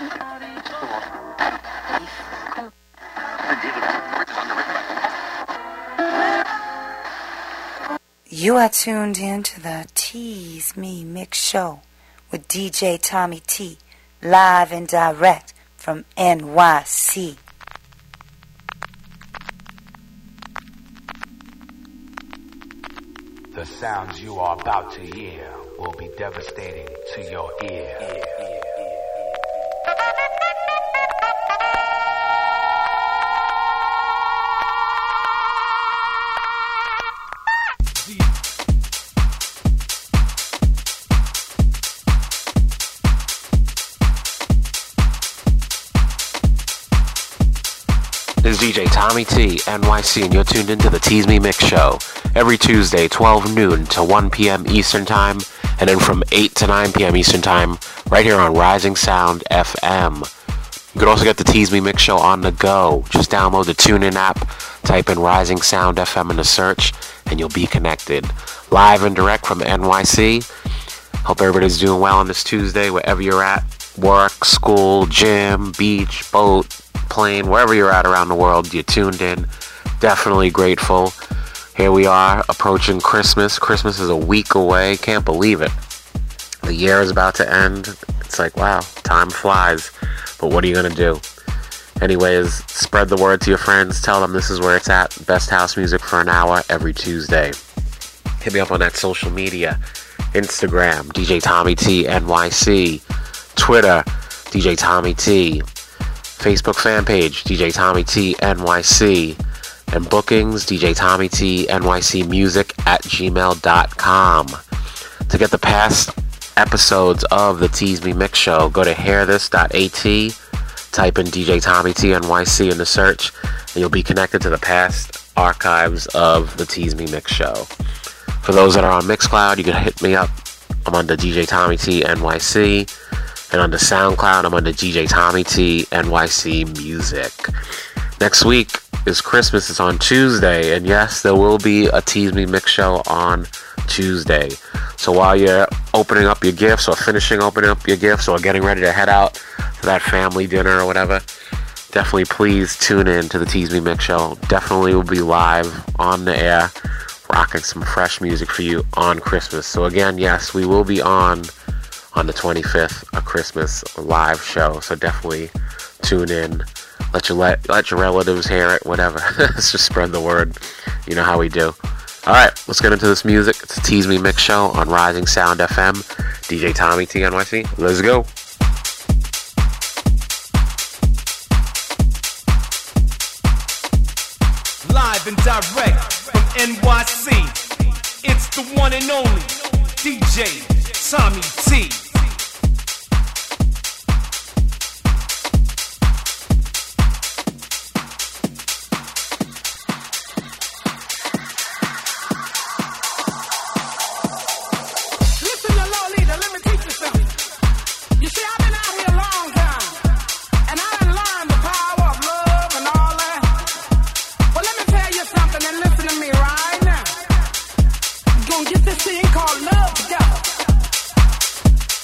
You are tuned in to the Tease Me Mix Show with DJ Tommy T, live and direct from NYC. The sounds you are about to hear will be devastating to your ear. This is DJ Tommy T, NYC, and you're tuned into the Tease Me Mix Show. Every Tuesday, 12 noon to 1 p.m. Eastern Time, and then from 8 to 9 p.m. Eastern Time, right here on Rising Sound FM. You can also get the Tease Me Mix Show on the go. Just download the TuneIn app, type in Rising Sound FM in the search, and you'll be connected. Live and direct from NYC. Hope everybody's doing well on this Tuesday, wherever you're at. Work, school, gym, beach, boat, plane, wherever you're at around the world, you're tuned in. Definitely grateful. Here we are approaching Christmas. Christmas is a week away. Can't believe it. The year is about to end. It's like, wow, time flies. But what are you going to do? Anyways, spread the word to your friends. Tell them this is where it's at. Best house music for an hour every Tuesday. Hit me up on that social media. Instagram, DJ Tommy T NYC. Twitter, DJ Tommy T. Facebook fan page, DJ Tommy T NYC. And bookings, DJ Tommy T NYC Music at gmail.com. To get the past episodes of the Tease Me Mix Show, go to hearthis.at, type in DJ Tommy T NYC in the search, and you'll be connected to the past archives of the Tease Me Mix Show. For those that are on Mixcloud, you can hit me up. I'm under DJ Tommy T NYC. And under SoundCloud, I'm under DJ Tommy T NYC Music. Next week is Christmas. It's on Tuesday. And yes, there will be a Tease Me Mix Show on Tuesday. So while you're opening up your gifts or finishing opening up your gifts or getting ready to head out to that family dinner or whatever, definitely please tune in to the Tease Me Mix Show. Definitely will be live on the air, rocking some fresh music for you on Christmas. So again, yes, we will be on the 25th, a Christmas live show. So definitely tune in. Let your relatives hear it, whatever. Let's just spread the word. You know how we do. All right, let's get into this music. It's a Tease Me Mix Show on Rising Sound FM. DJ Tommy T NYC. Let's go. Live and direct from NYC. It's the one and only DJ Tommy T. Get this thing called love together.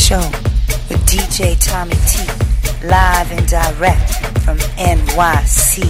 Show with DJ Tommy T, live and direct from NYC.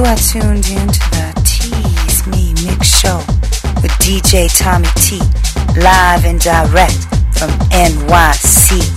You are tuned into the Tease Me Mix Show with DJ Tommy T, live and direct from NYC.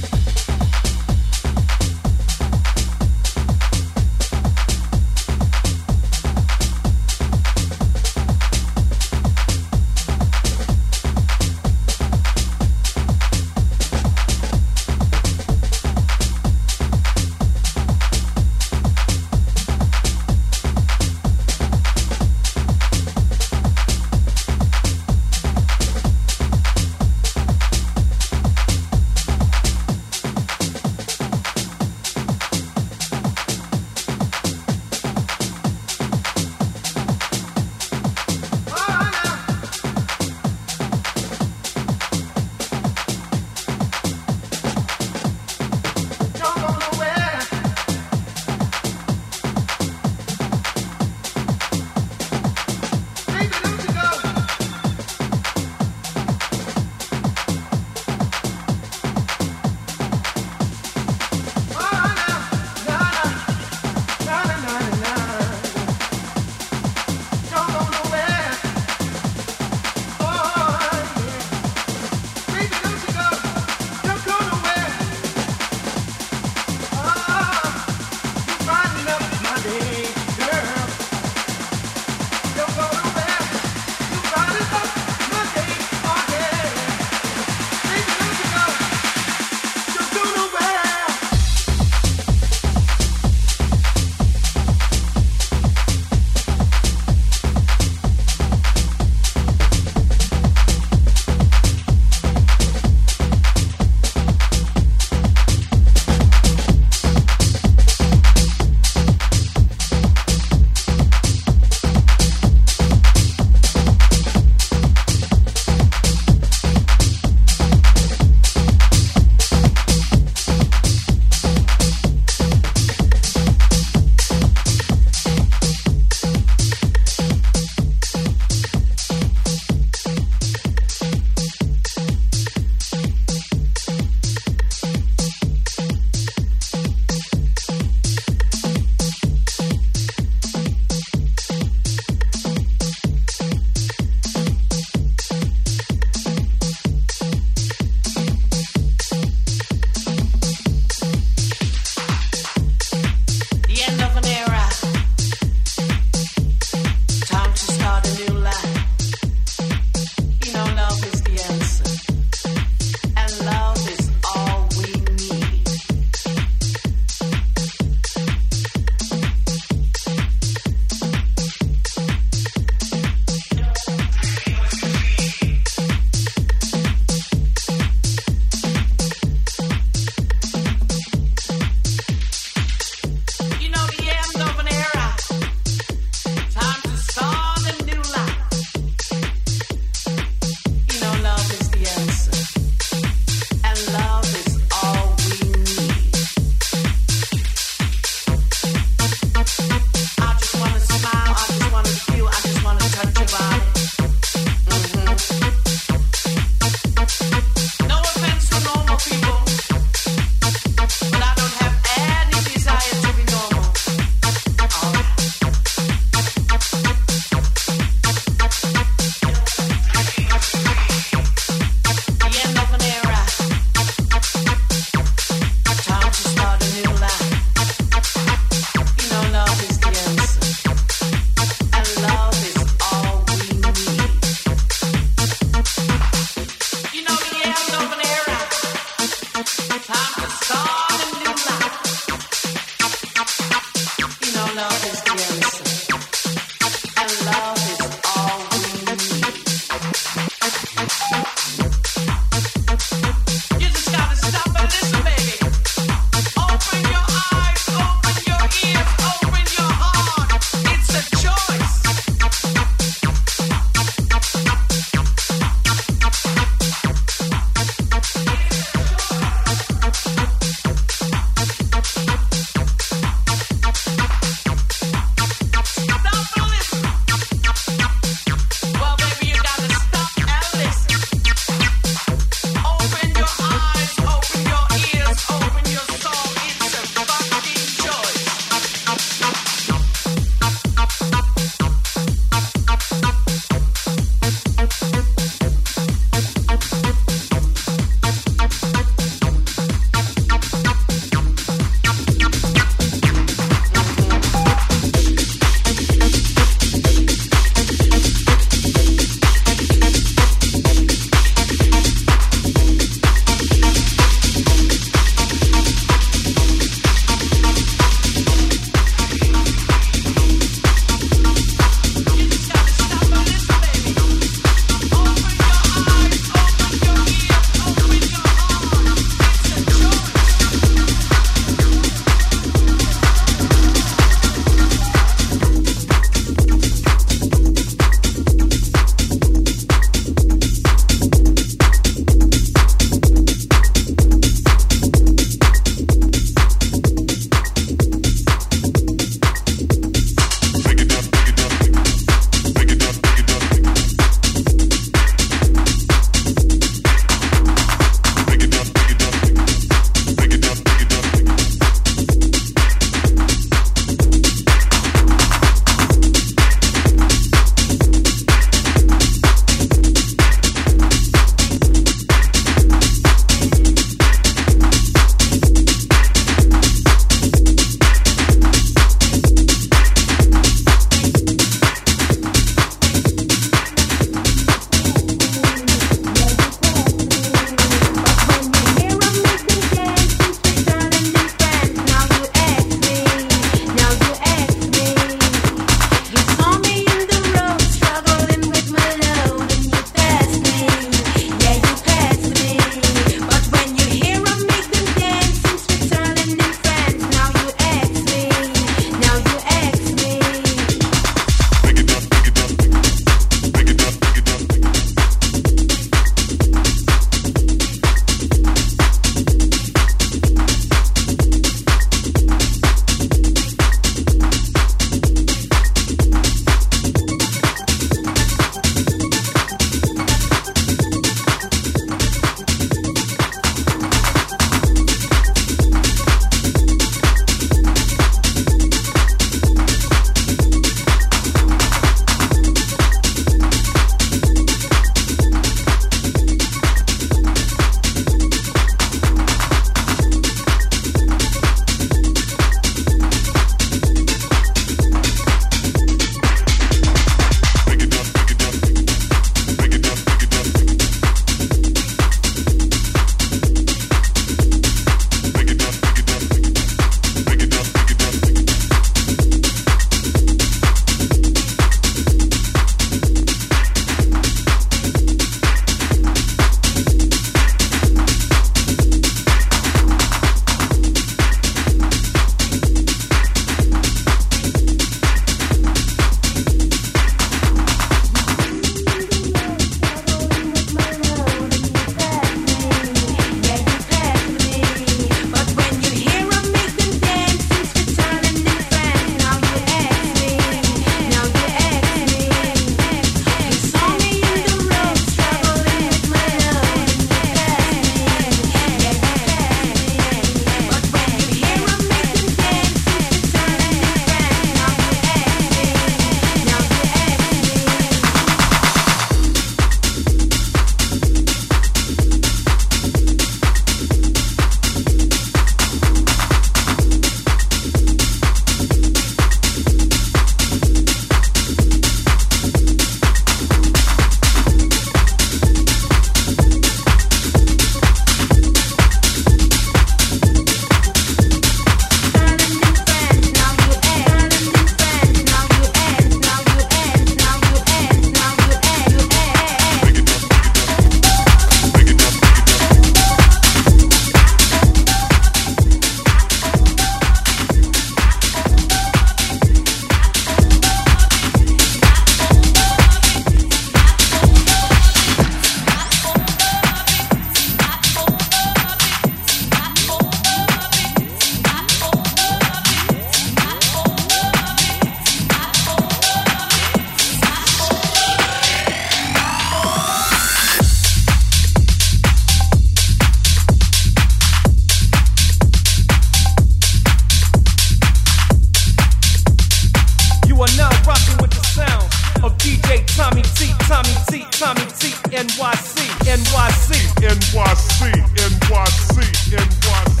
NYC, NYC, NYC, NYC.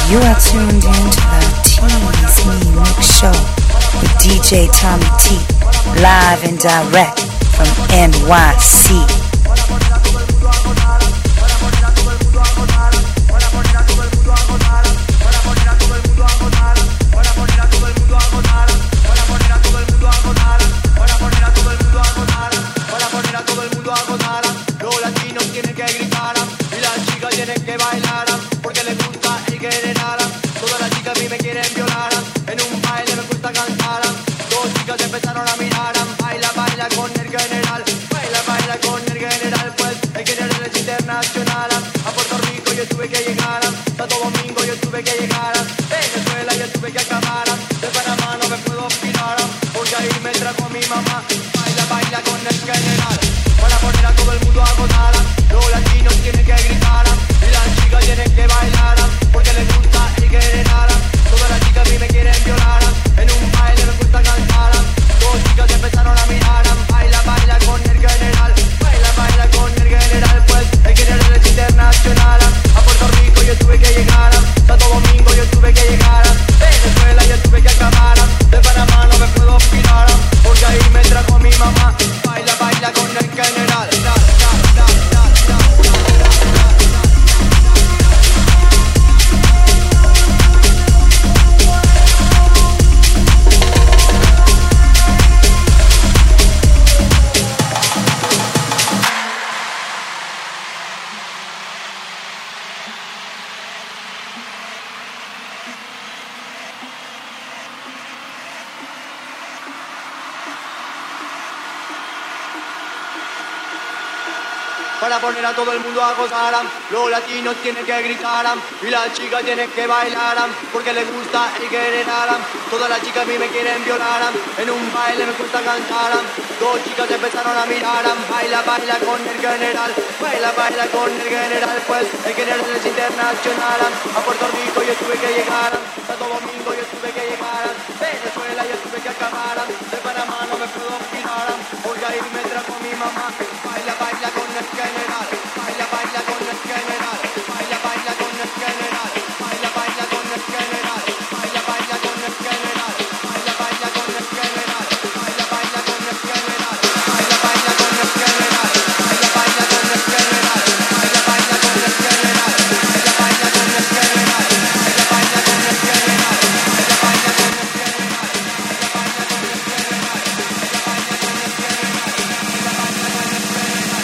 You are tuned in to the Tease Me Mix Show with DJ Tommy T, live and direct from NYC. Para poner a todo el mundo a gozar, los latinos tienen que gritar y las chicas tienen que bailar porque les gusta el general. Todas las chicas a mí me quieren violar, en un baile me gusta cantar. Dos chicas empezaron a mirar, baila, baila con el general, baila, baila con el general, pues el general es internacional. A Puerto Rico yo tuve que llegar, a Santo Domingo yo tuve que llegar, Venezuela yo tuve que acabar, de Panamá no me puedo olvidar, porque ahí me trajo mi mamá. Baila, baila con el general, baila, baila con el general, baila, baila con el general, baila, baila con el general, baila, baila con el general, baila, baila con el general, baila, baila con el general, baila, baila con el general, baila, baila con el general, baila, baila con el general, baila, baila con el general, baila, baila con el general, baila, baila con el general, baila, baila con el general, baila, baila con el general, baila, baila con el general.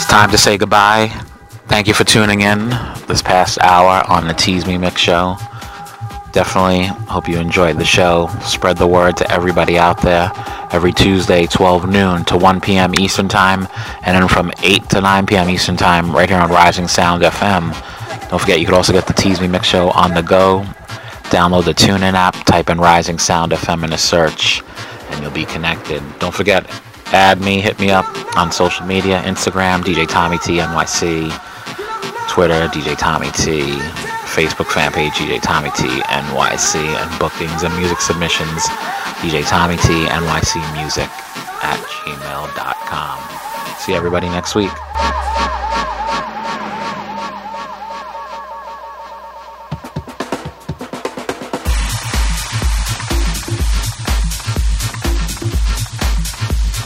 time to say goodbye. Thank you for tuning in this past hour on the Tease Me Mix Show. Definitely hope you enjoyed the show. Spread the word to everybody out there. Every Tuesday, 12 noon to 1 p.m. Eastern Time, and then from 8 to 9 p.m. Eastern Time, right here on Rising Sound FM. Don't forget, you can also get the Tease Me Mix Show on the go. Download the TuneIn app, type in Rising Sound FM in a search, and you'll be connected. Don't forget, add me, hit me up on social media, Instagram, DJ Tommy T NYC, Twitter, DJ Tommy T, Facebook fan page, DJ Tommy T NYC, and bookings and music submissions, DJ Tommy T NYC Music @gmail.com. See everybody next week.